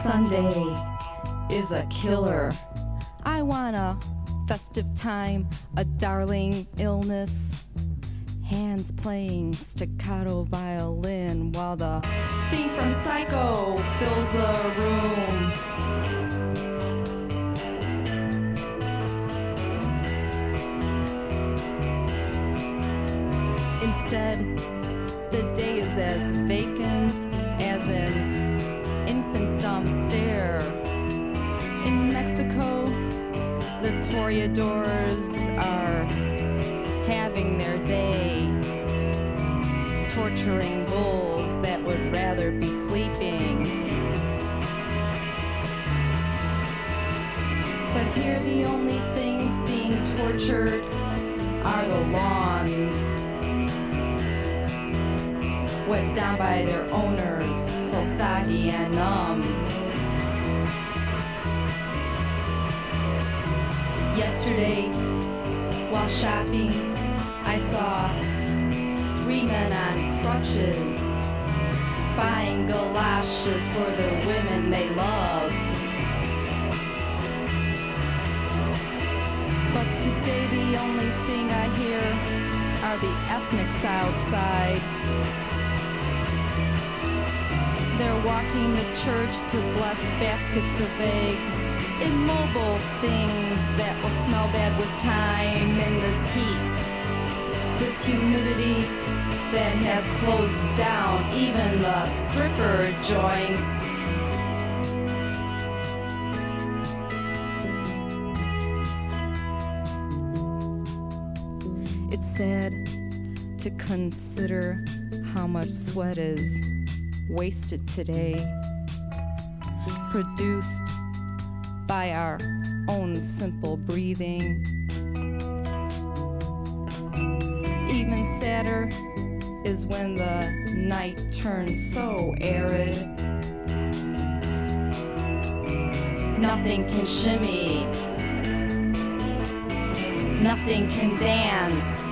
Sunday is a killer. I want a festive time, a darling illness. Hands playing staccato violin while the theme from Psycho fills the room. Instead, the day is as vacant as an infant's dumb stare. In Mexico, the toreadors are having their day, torturing bulls that would rather be sleeping. But here the only things being tortured are the lawns, wet down by their owners till soggy and numb. Yesterday, while shopping, I saw 3 men on crutches buying galoshes for the women they loved. But today the only thing I hear are the ethnics outside. They're walking to church to bless baskets of eggs, immobile things that will smell bad with time in this heat, this humidity that has closed down even the stripper joints. It's sad to consider how much sweat is wasted today, produced by our own simple breathing. Even sadder is when the night turns so arid. Nothing can shimmy, nothing can dance.